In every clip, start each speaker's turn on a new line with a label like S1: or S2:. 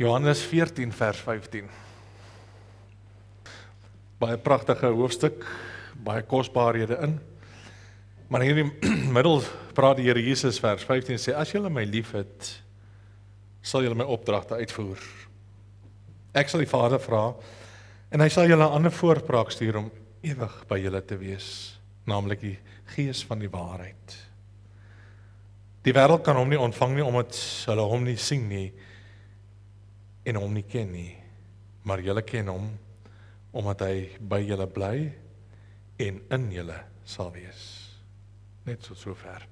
S1: Johannes 14 vers 15. Baie pragtige hoofstuk, baie kosbaarhede in. Maar hier in die middel praat die Here Jesus vers 15 sê, as julle my lief het, sal julle my opdragte uitvoer. Ek sal die Vader vra, en hy sal julle 'n ander voorspraak stuur om ewig by julle te wees, naamlik die Gees van die waarheid. Die wêreld kan hom nie ontvang nie, omdat hulle hom nie sien nie, en hom nie ken nie, maar julle ken hom, omdat hy by julle bly, en in julle sal wees. Net so ver.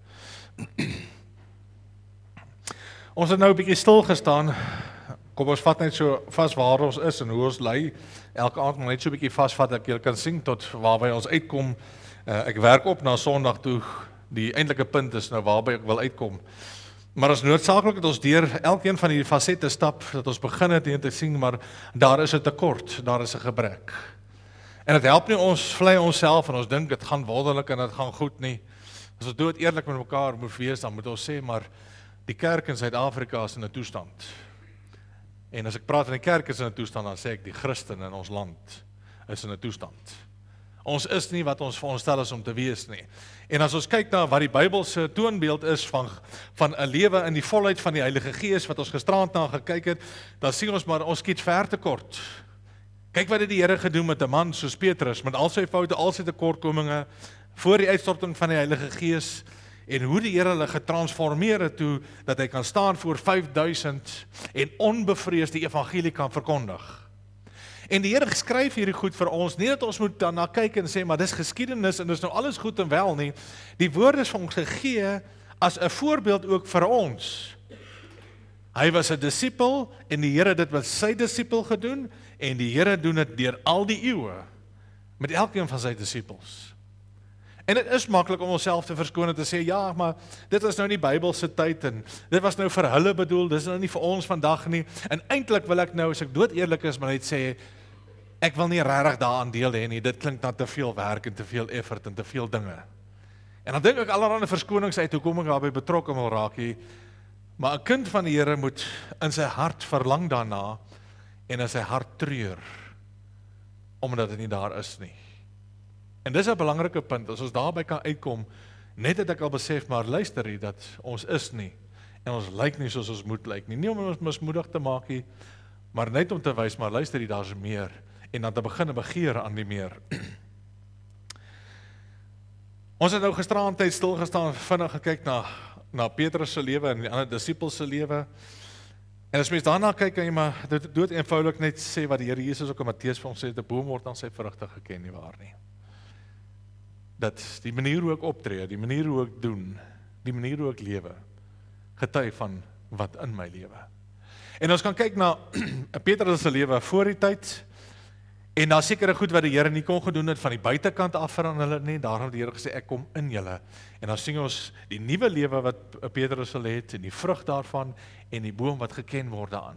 S1: Ons het nou 'n bietjie stil gestaan. Kom ons vat net so vas waar ons is en hoe ons lei. Elke aand maar net so 'n bietjie vasvat dat jy kan sien tot waarby ons uitkom. Ek werk op na Sondag toe. Die eintlike punt is nou waarby ek wil uitkom. Maar as noodsaaklik dat ons deur elkeen van die fasette stap, dat ons begin het en te sien, maar daar is 'n tekort, daar is 'n gebrek. En dit help nie ons vlei onsself en ons dink dit gaan wonderlik en dit gaan goed nie. As ons dood eerlik met mekaar moet wees, dan moet ons sê, maar die kerk in Suid-Afrika is in 'n toestand. En as ek praat van die kerk is in 'n toestand, dan sê ek die Christen in ons land is in 'n toestand. Ons is nie wat ons veronderstel is om te wees nie. En as ons kyk na wat die Bybelse toonbeeld is van 'n lewe in die volheid van die Heilige Gees, wat ons gisteraand na gekyk het, dan sien ons maar, ons skiet ver tekort. Kyk wat het die Here gedoen met 'n man soos Petrus, met al sy foute, al sy tekortkominge, voor die uitstorting van die Heilige Gees, en hoe die Here hulle getransformeer het toe, dat hy kan staan voor 5000 en onbevreesd die evangelie kan verkondig. En die Here skryf hierdie goed vir ons, nie dat ons moet daarna kyk en sê, maar dis geskiedenis en dis nou alles goed en wel nie. Die woord is vir ons gegee as 'n voorbeeld ook vir ons. Hy was 'n disipel en die Here het dit met sy disipel gedoen en die Here doen dit deur al die eeue met elkeen van sy disipels. En dit is maklik om onsself te verskoon en te sê, ja, maar dit was nou nie Bybelse tyd en dit was nou vir hulle bedoel, dit is nou nie vir ons vandag nie. En eintlik wil ek nou, as ek dood eerlik is, maar net sê, ek wil nie regtig daaraan deel hê nie, dit klink na te veel werk en te veel effort en te veel dinge. En dan dink ek allerlei verskonings uit, hoekom ek daarbey betrokke wil raak hier, maar 'n kind van die Here moet in sy hart verlang daarna en in sy hart treur, omdat dit nie daar is nie. En dis 'n belangrike punt, as ons daarby kan uitkom, net het ek al besef, maar luister hier, dat ons is nie, en ons lyk nie soos ons moet lyk nie, nie om ons mismoedig te maak nie, maar net om te wys, maar luister hier, daar is meer, en dan te begin begeer aan die meer. Ons het nou gisteraand tyd stilgestaan, vinnig gekyk na Petrus se lewe en die ander disipels se lewe, en as mens daarna kyk, kan jy maar dood eenvoudig net sê, wat die Here Jesus ook in Matteus vir ons sê, 'n boom word aan sy vrugte geken, nie waar nie. Dat die manier hoe ek optree, die manier hoe ek doen, die manier hoe ek lewe, getuig van wat in my lewe. En ons kan kyk na Petrus se lewe voor die tyd, en daar sekere goed wat die Here nie kon gedoen het van die buitekant af vir aan hulle nie, daarom het die Here gesê, ek kom in julle. En dan sien ons die nuwe lewe wat Petrus sal het, en die vrug daarvan, en die boom wat geken word daaraan.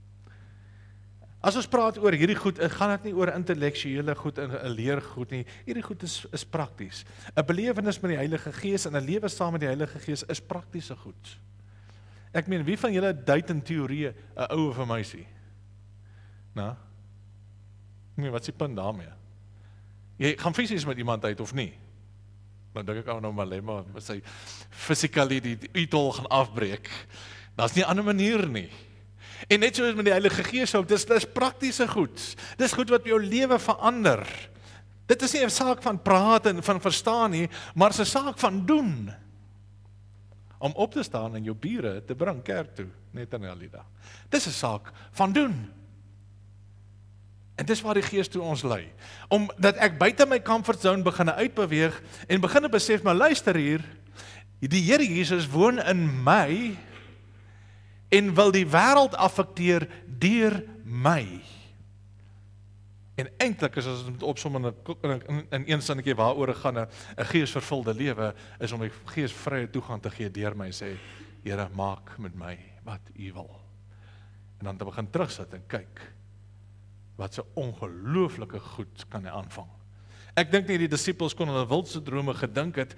S1: As ons praat oor hierdie goed, gaan dit nie oor intellektuele goed en 'n leergoed nie. Hierdie goed is prakties. 'n Belewenis met die Heilige Gees en 'n lewe saam met die Heilige Gees is praktiese goed. Ek meen, wie van julle date in teorie 'n ou of 'n meisie? Nou? Nee, wat is die punt daarmee? Jy gaan fisies met iemand uit of nie? Nou dink ek nou maar lemma met sy physically die uitol gaan afbreek. Daar's nie 'n ander manier nie. En net soos met die Heilige Gees ook, dis praktiese goed. Dis goed wat jou lewe verander. Dit is nie 'n saak van praat en van verstaan nie, maar 'n saak van doen. Om op te staan en jou bure te bring kerk toe, net aan die dag. Dis 'n saak van doen. En dis waar die Gees toe ons lei. Omdat ek buite my comfort zone begin uitbeweeg en begin besef, maar luister hier, die Here Jesus woon in my en wil die wêreld affekteer deur my. En eintlik is as ons moet opsom in een sinnetjie waaroor gaan 'n geesvervulde lewe, is om die Gees vrye toegang te gee deur my en sê, Here, maak met my wat U wil. En dan te begin terugsit en kyk, wat so ongelooflike goed kan hy aanvang. Ek dink nie die disipels kon hulle wildste drome gedink het,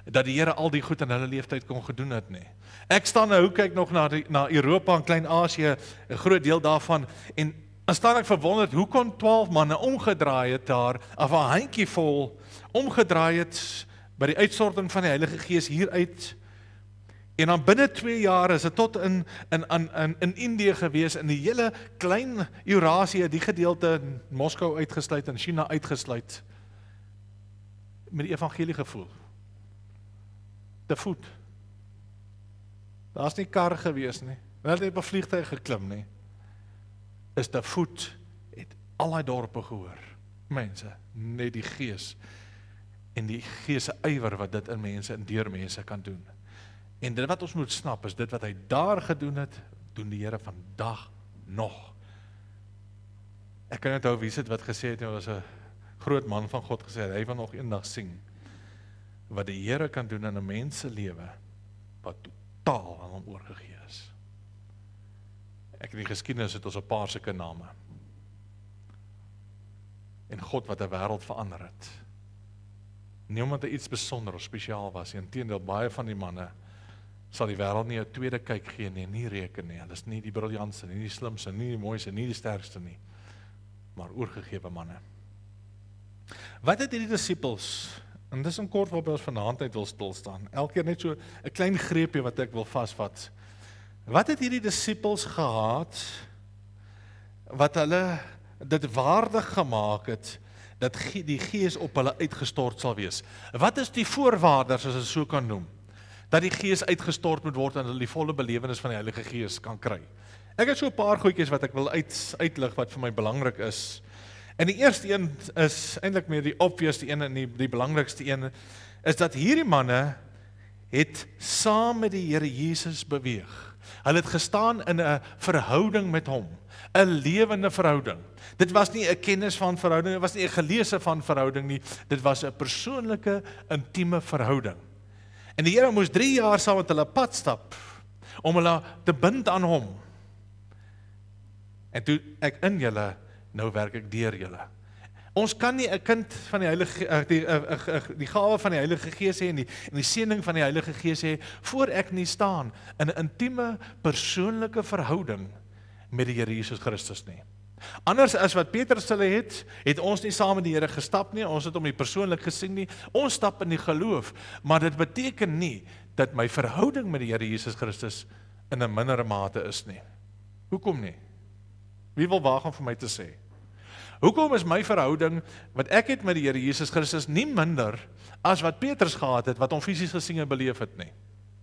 S1: dat die Here al die goed in hulle leeftyd kon gedoen het nie. Ek staan nou, kyk nog na Europa en Klein-Asië, 'n groot deel daarvan, en dan staan ek verwonderd, hoe kon 12 manne omgedraai het daar, of 'n handjievol omgedraai het by die uitstorting van die Heilige Gees hieruit, en dan binne 2 jaar is dit tot in Indië gewees, in die hele klein Eurasië, die gedeelte in Moskou uitgesluit en China uitgesluit, met die evangelie gevoel. Te voet. Daar's nie kar gewees nie. Hulle het op 'n vliegtuig geklim nie. Is te voet, het al die dorpe gehoor. Mense, net die Gees en die Gees se ywer wat dit in mense en deur mense kan doen. En dit wat ons moet snap is, dit wat hy daar gedoen het, doen die Here vandag nog. Ek kan onthou wie dit wat gesê het, hy was 'n groot man van God gesê, hy wil nog eendag sien wat die Here kan doen in 'n mens se lewe wat totaal aan hom oorgegee is. Ek in die geskiedenis het ons 'n paar sulke name. En God wat 'n wêreld verander het. Nie omdat hy iets besonder of spesiaal was, inteendeel baie van die manne sal die wêreld nie 'n tweede kyk gee nie, nie reken nie. Hulle is nie die briljantste nie, die slimste, nie die mooiste, nie die sterkste nie, maar oorgegewe manne. Wat het hierdie disippels, en dis in kort waarby ons vanaand uit wil stil staan, elke keer net so 'n klein greepie wat ek wil vasvat. Wat het hierdie disippels gehad, wat hulle dit waardig gemaak het, dat die Gees op hulle uitgestort sal wees? Wat is die voorwaardes, as ons so kan noem, dat die Gees uitgestort moet word en hulle die volle belewenis van die Heilige Gees kan kry? Ek het so 'n paar goedjies wat ek wil uitlig wat vir my belangrik is. En die eerste een is eintlik meer die obvious een en die belangrikste een, is dat hierdie manne het saam met die Here Jesus beweeg. Hulle het gestaan in 'n verhouding met hom, 'n lewende verhouding. Dit was nie 'n kennis van verhouding, dit was nie 'n geleese van verhouding nie, dit was 'n persoonlike, intieme verhouding. En die Here moes 3 jaar saam met hulle pad stap, om hulle te bind aan hom. En toe ek in julle, nou werk ek deur julle. Ons kan nie 'n kind van die Heilige die gawe van die Heilige Gees hê en die seëning van die Heilige Gees hê voor ek nie staan in 'n intieme persoonlike verhouding met die Here Jesus Christus nie. Anders as wat Petrus hulle het ons nie saam met die Here gestap nie, ons het hom nie persoonlik gesien nie. Ons stap in die geloof, maar dit beteken nie dat my verhouding met die Here Jesus Christus in 'n mindere mate is nie. Hoekom nie? Wie wil waag om vir my te sê? Hoekom is my verhouding wat ek het met die Here Jesus Christus nie minder as wat Petrus gehad het, wat hom fisies gesien en beleef het nie?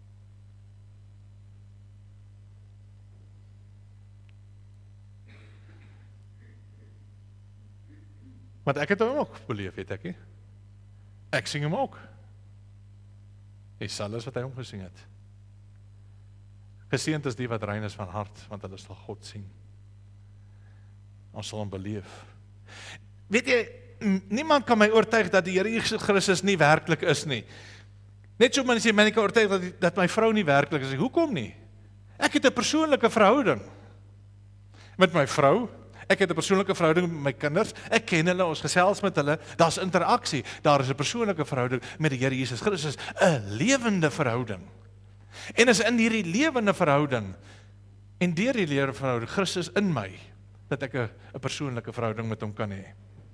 S1: Want ek het hom ook beleef, weet ek nie? Ek sing hom ook. Dis alles wat hy hom gesing het. Geseënd is die wat rein is van hart, want hulle sal God sien. Ons sal hom beleef. Weet jy, niemand kan my oortuig dat die Here Jesus Christus nie werklik is nie. Net so mense my kan oortuig dat my vrou nie werklik is nie. Hoekom nie? Ek het 'n persoonlike verhouding met my vrou. Ek het 'n persoonlike verhouding met my kinders. Ek ken hulle, ons gesels met hulle. Daar's interaksie. Daar is 'n persoonlike verhouding met die Here Jesus Christus, 'n lewende verhouding. En is in hierdie lewende verhouding en deur die lewende verhouding Christus in my, dat ek 'n persoonlike verhouding met hom kan hê.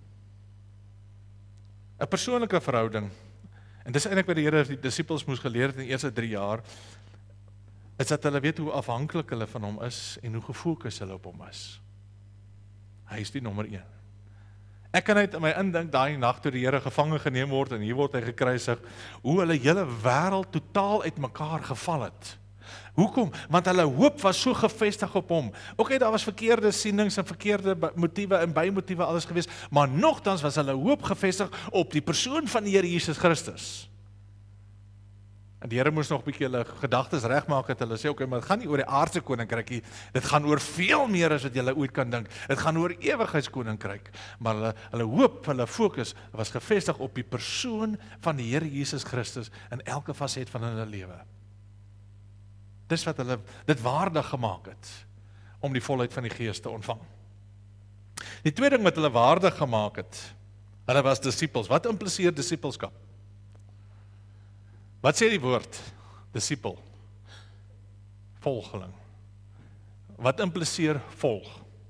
S1: 'n Persoonlike verhouding. En dis eintlik wat die Here die disippels moes geleer het in die eerste 3 jaar, is dat hulle weet hoe afhanklik hulle van hom is en hoe gefokus hulle op hom is. Hy is die nommer 1. Ek kan net in my indink daai nag toe die Here gevange geneem word en hier word hy gekruisig, hoe hulle hele wêreld totaal uitmekaar geval het. Hoekom? Want hulle hoop was so gefestig op hom. Okay, daar was verkeerde sienings en verkeerde motiewe en bymotiewe alles gewees, maar nogtans was hulle hoop gefestig op die persoon van die Here Jesus Christus. En die Here moes nog 'n bietjie hulle gedagtes regmaak het. Hulle sê, okay, maar dit gaan nie oor die aardse koninkryk nie. Dit gaan oor veel meer as wat julle ooit kan dink. Dit gaan oor ewigheidskoninkryk. Maar hulle hoop, hulle fokus was gefestig op die persoon van die Here Jesus Christus in elke faset van hulle lewe. Dis wat hulle dit waardig gemaak het om die volheid van die Gees te ontvang. Die tweede ding wat hulle waardig gemaak het, hulle was disippels. Wat impliseer disippelskap? Wat sê die woord? Disipel. Volgeling. Wat impliseer volg?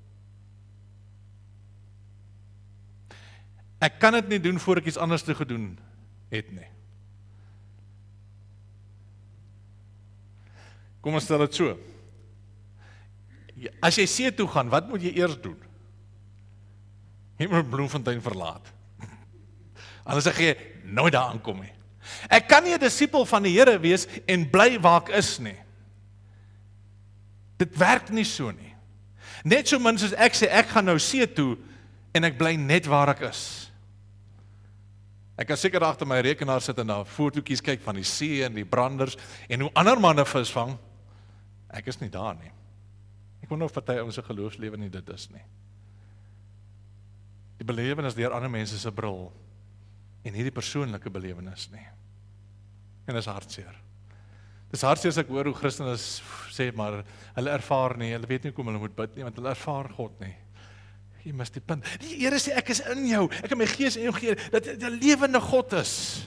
S1: Ek kan dit nie doen voor ek iets anders te gedoen het nie. Kom ons stel dit so. As jy see toe gaan, wat moet jy eers doen? Jy moet Bloemfontein verlaat. Anders gaan jy nooit daar aankom nie. Ek kan nie 'n disipel van die Here wees en bly waar ek is nie. Dit werk nie so nie. Net so min soos ek sê, ek gaan nou see toe en ek bly net waar ek is. Ek kan seker agter my rekenaar sit en na fotootjies kyk van die see en die branders en hoe ander manne vis vang. Ek is nie daar nie. Ek wonder of party ouens se geloofslewe nie dit is nie. Die belewenis deur ander mense se bril en hierdie persoonlike belewenis nie. En dis hartseer. Dis hartseer as ek hoor hoe Christene sê, maar hulle ervaar nie, hulle weet nie hoe hulle moet bid nie, want hulle ervaar God nie. Jy mis die punt. Die Here sê, ek is in jou, ek het my gees in jou gegee, dat jy 'n lewende God is.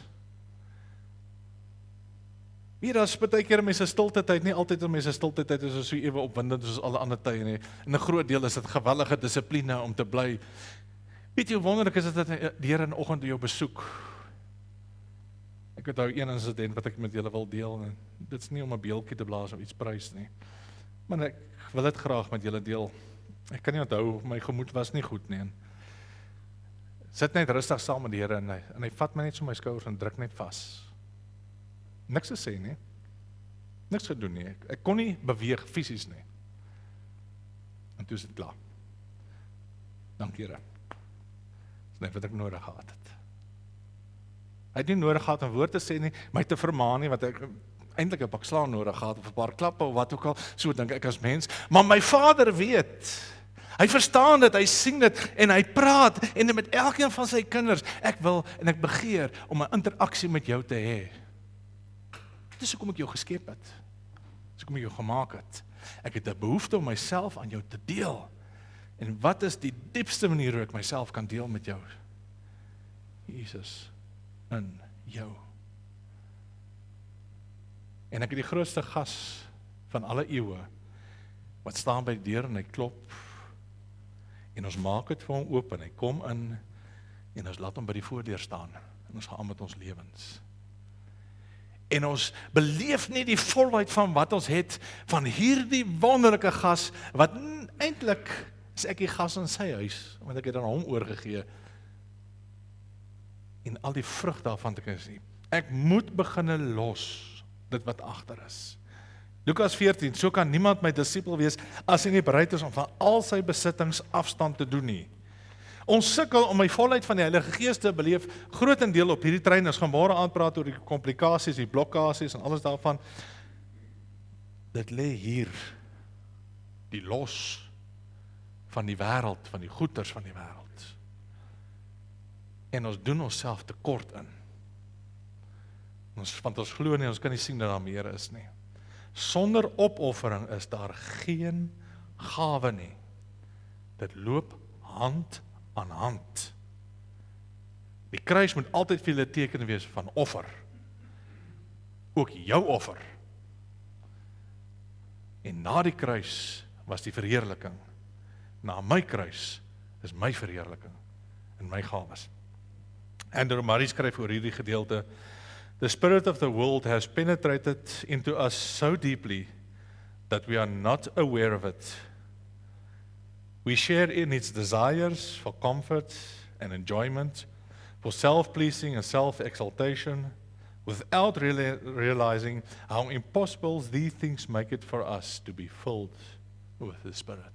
S1: Hier as baie keer mense stilte tyd, nie altyd om mense stilte tyd is so ewe opwindend soos alle ander tye nie. In 'n groot deel is dit gewellige dissipline om te bly. Weet jy hoe wonderlik is dit dat die Here in die oggend jou besoek? Ek het nou een insident wat ek met julle wil deel, en dit is nie om 'n beeltjie te blaas of iets prys nie, maar ek wil dit graag met julle deel. Ek kan nie onthou, my gemoed was nie goed nie, en sit net rustig saam met die Here, en hy vat my net so my skouers en druk net vas. Niks te sê nie, niks gedoen nie, ek kon nie beweeg fisies nie, en toe is dit klaar. Dankie Here, dis net wat ek nodig gehad het. Hy het nie nodig gehad om woord te sê nie, my te vermaan nie, want ek eintlik 'n pak slaan nodig gehad, of 'n paar klappe, of wat ook al, so dink ek as mens, maar my Vader weet, hy verstaan dit, hy sien dit, en hy praat, en met elkeen van sy kinders, ek wil, en ek begeer, om 'n interaksie met jou te hê. Dis hoekom ek jou geskep het, dis hoekom ek jou gemaak het, ek het 'n behoefte om myself aan jou te deel, en wat is die diepste manier hoe ek myself kan deel met jou? Jesus, in jou. En ek het die grootste gas van alle eeue, wat staan by die deur en hy klop, en ons maak het vir hom oop, en hy kom in, en ons laat hom by die voordeur staan, en ons gaan aan met ons lewens. En ons beleef nie die volheid van wat ons het, van hierdie wonderlike gas, wat eintlik is ek die gas in sy huis, want ek het aan hom oorgegee, en al die vrug daarvan te kan sien. Ek moet beginne los, dit wat agter is. Lukas 14, so kan niemand my disipel wees, as hy nie bereid is om van al sy besittings afstand te doen nie. Ons sukkel om my volheid van die Heilige Gees te beleef, grootendeel op hierdie trein, ons gaan môre aanpraat oor die komplikasies, die blokkasies en alles daarvan. Dit lê hier, die los van die wêreld, van die goeders van die wêreld. En ons doen onsself tekort in. Want ons glo nie, ons kan nie sien dat daar meer is nie. Sonder opoffering is daar geen gawe nie. Dit loop hand aan hand. Die kruis moet altyd vir julle teken wees van offer. Ook jou offer. En na die kruis was die verheerliking. Na my kruis is my verheerliking en my gawes. Andrew Murray skryf oor hierdie gedeelte: The spirit of the world has penetrated into us so deeply that we are not aware of it. We share in its desires for comfort and enjoyment, for self-pleasing and self-exaltation, without really realizing how impossible these things make it for us to be filled with the Spirit.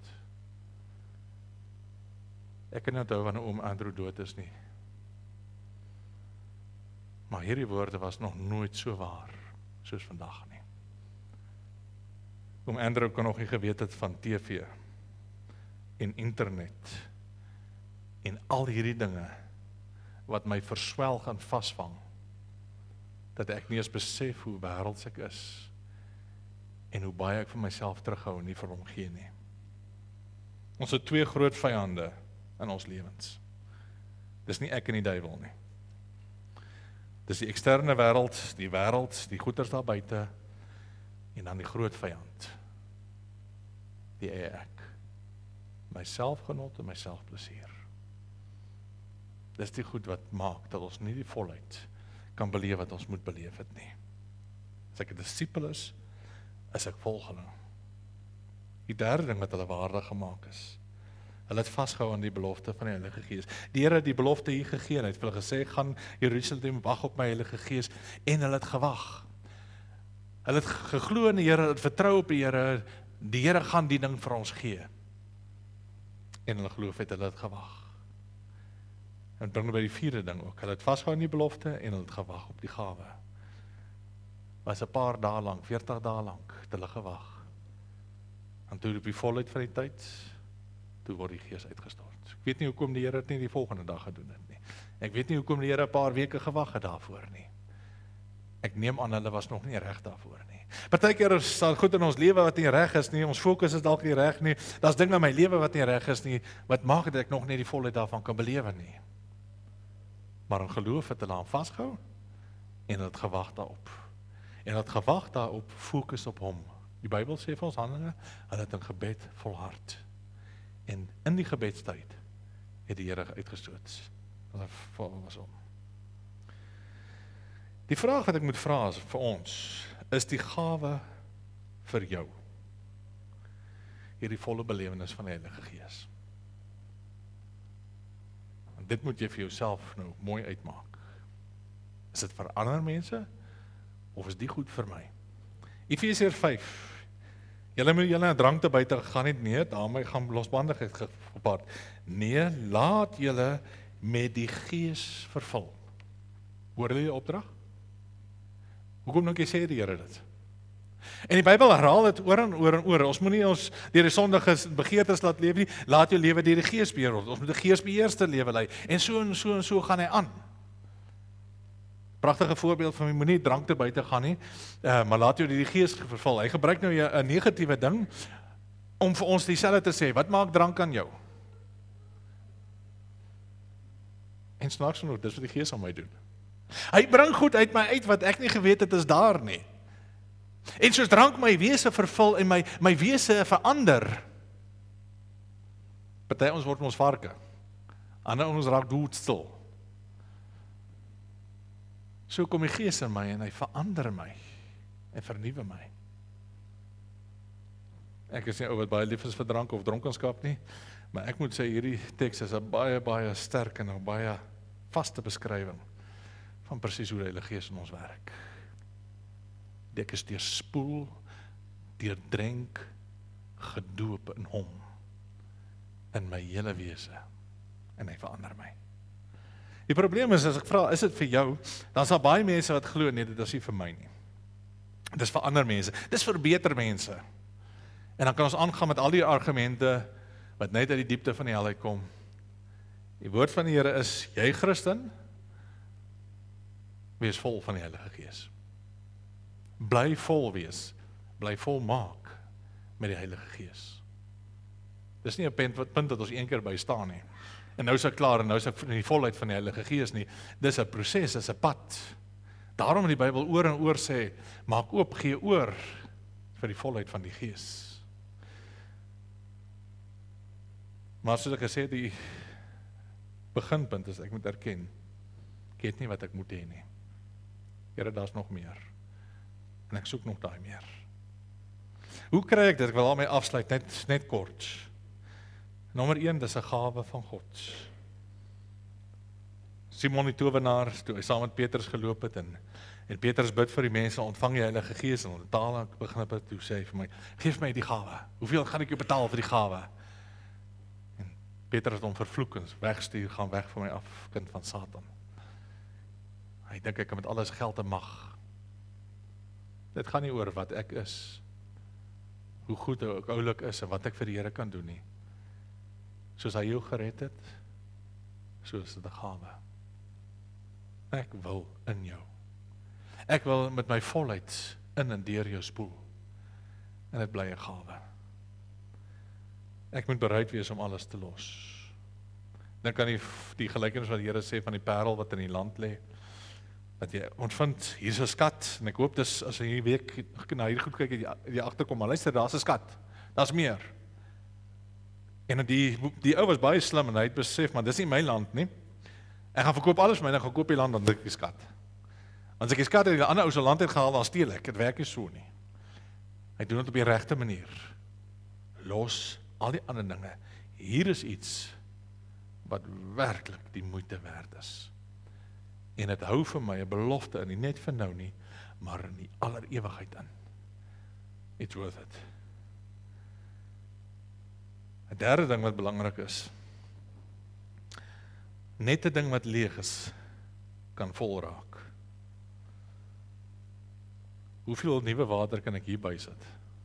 S1: Ek kan nie onthou wanneer oom Andrew dood is nie. Maar hierdie woorde was nog nooit so waar soos vandag nie. Oom Andrew kan nog nie geweet het van TV en internet en al hierdie dinge wat my verswelg en vasvang, dat ek nie eens besef hoe wêrelds ek is en hoe baie ek vir myself terughou en nie vir hom gee nie. Ons het twee groot vyande in ons lewens. Dis nie ek en die duiwel nie. Dis die eksterne wêreld, die goeders daar buite, en dan die groot vyand, die eie ek, my selfgenot en my selfplesier. Dis die goed wat maak, dat ons nie die volheid kan beleef wat ons moet beleef het nie. As ek 'n disipel is ek volgeling. Die derde ding wat hulle waardig gemaak is, hulle het vasgehou aan die belofte van die Heilige Gees. Die Here het die belofte hier gegee, en hy het vir hulle gesê, gaan Jerusalem, wag op my Heilige Gees, en hulle het gewag. Hulle het geglo in die Here, het vertrou op die Here gaan die ding vir ons gee. En hulle geloof het, hulle het gewag. En het bring by die vierde ding ook, hulle het vasgehou aan die belofte, en hulle het gewag op die gawe. Was 'n paar dae lank, 40 dae lank, het hulle gewag. En toe op die volheid van die tyd, toe word die Gees uitgestort. Ek weet nie hoekom die Here het nie die volgende dag gedoen het nie. Ek weet nie hoekom die Here 'n paar weke gewag het daarvoor nie. Ek neem aan hulle was nog nie reg daarvoor nie. Partykeer is daar goed in ons lewe wat nie reg is nie, ons fokus is dalk nie reg nie, daar's dinge in my lewe wat nie reg is nie, wat maak dat ek nog nie die volheid daarvan kan belewe nie. Maar in geloof het hulle aan vasgehou, en hulle het gewag daarop. En hulle het gewag daarop, fokus op hom. Die Bybel sê vir ons Handelinge, hulle het in gebed volhard. En in die gebedstyd het die Here uitgestoot. Was om. Die vraag wat ek moet vra is vir ons, is die gawe vir jou hierdie volle belewenis van die Heilige Gees? En dit moet jy vir jouself nou mooi uitmaak. Is dit vir ander mense, of is die goed vir my? Efesiërs 5. Julle moet julle drank te buite gegaan het, nee, daarmee gaan losbandigheid gepaard. Nee, laat julle met die Gees vervul. Hoor julle die opdrag? Hoekom dink jy sê die Here dit? En die Bybel herhaal dit oor en oor en oor. Ons moenie ons deur die sondige begeertes laat leef nie. Laat jou lewe deur die Gees beheer word. Ons moet die Gees beheerste lewe lei. En so gaan hy aan. Pragtige voorbeeld van my, moenie drank te buite gaan nie, maar laat jou die Gees vervul. Hy gebruik nou 'n negatiewe ding om vir ons dieselfde te sê. Wat maak drank aan jou? En snaaks genoeg, dis wat die Gees aan my doen. Hy bring goed uit my uit wat ek nie geweet het is daar nie. En soos drank my wese vervul en my wese verander. Party ons word ons varke. Ander ons raak doodstil. So kom die Gees in my en hy verander my en vernuwe my. Ek is nie ou wat baie lief is vir drank of dronkenskap nie, maar ek moet sê hierdie teks is 'n baie sterk en 'n baie vaste beskrywing van presies hoe die Heilige Gees in ons werk. Ek is deurspoel, deurdrenk, gedoop in hom, in my hele wese, en hy verander my. Die probleem is, as ek vra, is dit vir jou, dan is daar baie mense wat glo, nee, dit is nie vir my nie. Dit is vir ander mense, dit is vir beter mense. En dan kan ons aangaan met al die argumente, wat net uit die diepte van die hel uitkom. Die woord van die Here is, jy Christen, wees vol van die Heilige Gees. Bly vol wees, bly vol maak met die Heilige Gees. Dis nie 'n punt wat ons een keer by staan nie. En nou is ek klaar, en nou is ek in die volheid van die Heilige Gees nie. Dis 'n proses, dis 'n pad. Daarom in die Bybel oor en oor sê, maak oop, gee oor vir die volheid van die Gees. Maar soos ek gesê, die beginpunt is, ek moet erken, ek het nie wat ek moet hê nie. Here, daar's nog meer. En ek soek nog daai meer. Hoe kry ek dit? Ek wil daarmee afsluit, net kort. Nommer 1, dis 'n gawe van God. Simon die towenaar, toe hy saam met Petrus geloop het, en Petrus bid vir die mense, ontvang die Heilige Gees, en taal begin het, toe sê hy vir my, geef my die gawe. Hoeveel gaan ek jou betaal vir die gawe? En Petrus het hom vervloek en wegstuur, gaan weg van my af, kind van Satan. Hy dink ek kan met alles geld en mag. Dit gaan nie oor wat ek is, hoe goed ek oulik is, en wat ek vir die Here kan doen nie. Soos hy jou gered het, so is dit 'n gawe. Ek wil in jou. Ek wil met my volheid in en deur jou spoel. En dit bly 'n gawe. Ek moet bereid wees om alles te los. Dink aan die gelykenis wat die Here sê van die parel wat in die land lê. dat jy ontvind, hier is 'n skat, en ek hoop dis, as jy hierdie week na hier goed kyk, jy agterkom, maar luister, daar's 'n skat, daar's meer. En die ou was baie slim, en hy het besef, maar dis nie my land nie, ek gaan verkoop alles my, en ek gaan koop die land, dan druk ek die skat. As ek die skat uit die ander ou se land het gehaal, dan steel ek, dit werk nie so nie. Hy doen dit op die regte manier. Los al die ander dinge. Hier is iets wat werklik die moeite werd is. En dit hou vir my 'n belofte in, nie net vir nou nie, maar in die aller ewigheid in. It's worth it. 'n derde ding wat belangrik is, net 'n ding wat leeg is, kan vol raak. Hoeveel nuwe water kan ek hier bysit?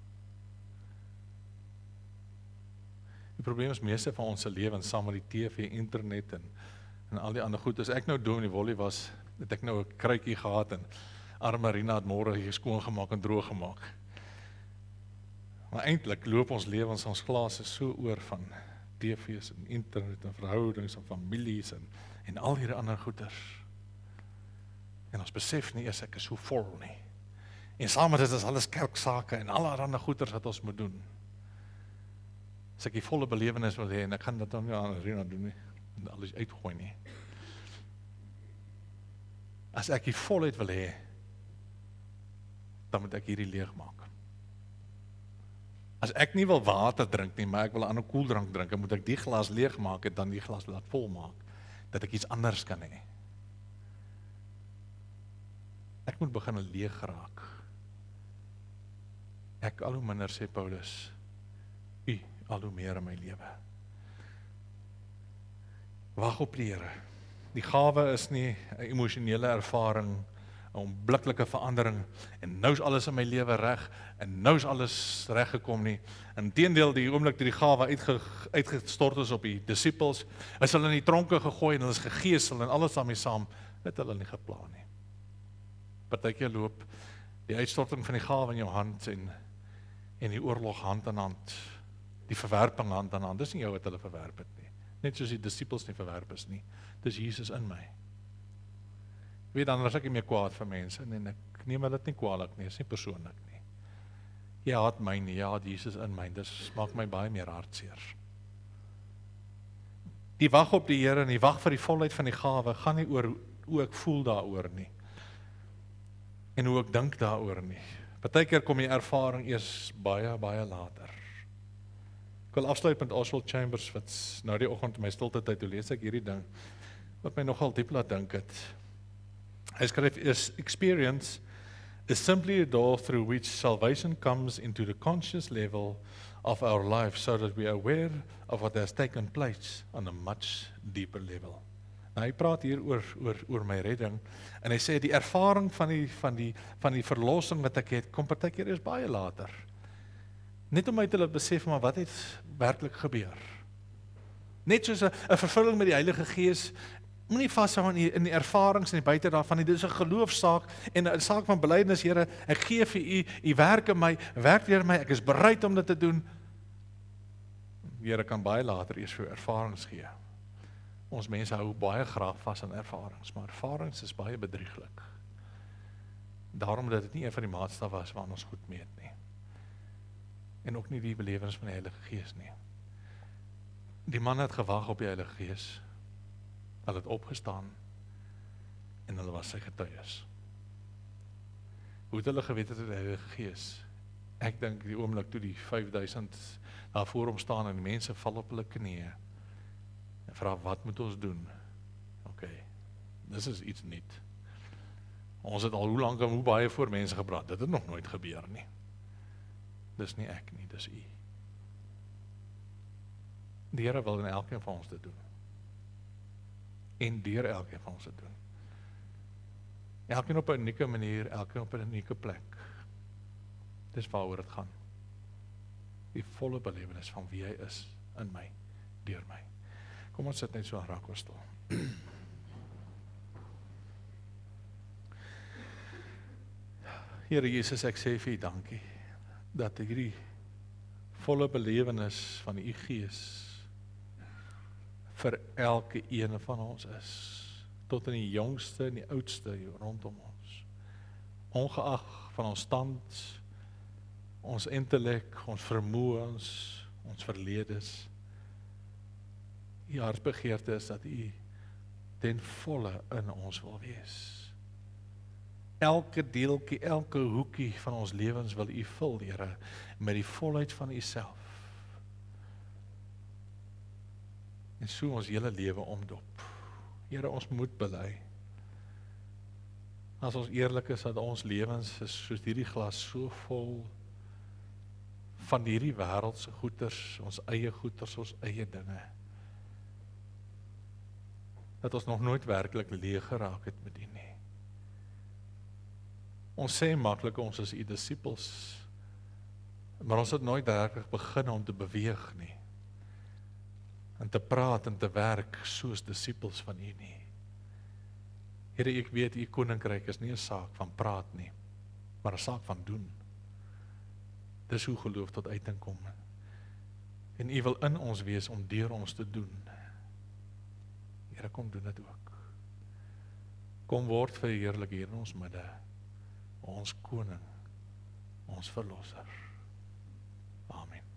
S1: Die probleem is meeste van ons se lewens saam met die TV, internet en al die ander goed. As ek nou doen in die wollie was, het ek nou 'n kruikie gehad en arme Marina het môre hier skoon gemaak en droog gemaak. Maar eintlik loop ons lewens, ons glase so oor van TV's en internet en verhoudings en families en al hierdie ander goeders. En ons besef nie eers ek is so vol nie. En saam met dit is alles kerksake en alle ander goeders wat ons moet doen. As ek die volle belewenis wil hê, en ek gaan dit dan nie aan Rina doen nie, en alles uitgooi nie. As ek die volheid wil hê, dan moet ek hierdie leeg maak. As ek nie wil water drink nie, maar ek wil 'n ander koeldrank drink, dan moet ek die glas leeg maak en dan die glas laat vol maak, dat ek iets anders kan hê. Ek moet begin leeg raak. Ek al hoe minder, sê Paulus, U al hoe meer in my lewe. Wag op die Here. Die gawe is nie 'n emosionele ervaring, 'n onmiddellike verandering, en nou is alles in my lewe reg, en nou is alles reg gekom nie. Inteendeel, die oomblik toe die gawe uitgestort is op die disippels, is hulle in die tronke gegooi en hulle is gegeesel en alles daarmee saam, het hulle nie geplan nie. Partykeer loop die uitstorting van die gawe in jou hand en die oorlog hand aan hand, die verwerping hand aan hand. Dis nie jou wat hulle verwerp het nie. Net soos die disippels nie verwerp is nie. Dis Jesus in my. Weet dan, as ek nie meer kwaad vir mense, en ek neem dit nie kwaadlik nie, is nie persoonlik nie. Jy haat my nie, jy haat Jesus in my, dis maak my baie meer hartseer. Die wag op die Here en die wag vir die volheid van die gawe, gaan nie oor hoe ek voel daaroor nie, en hoe ek dink daaroor nie. Partykeer kom die ervaring eers baie, baie later. Ek wil afsluit met Oswald Chambers, wat nou die oggend in my stilte tyd, toe lees ek hierdie ding, wat my nogal diep laat dink het. Hy skryf, experience is simply a door through which salvation comes into the conscious level of our life, so that we are aware of what has taken place on a much deeper level. Nou, hy praat hier oor my redding, en hy sê, die ervaring van die verlossing wat ek het, kom partykeer eers baie later. Net om my te laat besef, maar wat het werklik gebeur? Net soos 'n vervulling met die Heilige Gees, moenie vashou in die ervarings en die buite daarvan nie. Dit is 'n geloofsaak en 'n saak van belydenis. Here, ek gee vir U werk in my, werk deur my, ek is bereid om dit te doen. Die Here kan baie later eers vir ervarings gee. Ons mense hou baie graag vas aan ervarings, maar ervarings is baie bedrieglik. Daarom dat dit nie een van die maatstaf was waaraan ons goed meet nie. En ook nie die belewenis van die Heilige Gees nie. Die man het gewag op die Heilige Gees. Hulle het opgestaan en hulle was sy getuies. Hoe het hulle geweet het die Heilige Gees? Ek dink die oomblik toe die 5000 daar voor hom staan en die mense val op hulle knieë en vra, wat moet ons doen? Oké, dis is iets niet. Ons het al hoe lank en hoe baie voor mense gepraat, dit het nog nooit gebeur nie. Dis nie ek nie, dis U. Die Here wil in elkeen van ons dit doen. En deur elkeen van ons dit doen. Elkeen op 'n unieke manier, elkeen op 'n unieke plek. Dis waaroor dit gaan. Die volle belewenis van wie Hy is in my, deur my. Kom ons sit net so raak ons stil. Here Jesus, ek sê vir U dankie, dat hierdie volle belewenis van U Gees vir elke een van ons is. tot in die jongste en die oudste hier rondom ons. Ongeag van ons stand, ons intellek, ons vermoëns, ons verledes. U hartsbegeerte is dat U ten volle in ons wil wees. Elke deeltjie, elke hoekie van ons lewens wil U vul, Here, met die volheid van U self. En so ons hele lewe omdop. Here, ons moet bely. As ons eerlik is, dat ons lewens is soos hierdie glas so vol van hierdie wêreldse goeders, ons eie goeders, ons eie dinge. Dat ons nog nooit werklik leeg geraak het met U nie. Ons sê maklik ons is U disippels, maar ons het nooit werklik begin om te beweeg nie. En te praat en te werk soos disippels van U nie. Here, ek weet U koninkryk is nie 'n saak van praat nie, maar 'n saak van doen. Dis hoe geloof tot uiting kom. En U wil in ons wees om deur ons te doen. Here, kom doen dit ook. Kom word verheerlik hier in ons midde, ons koning, ons verlosser. Amen.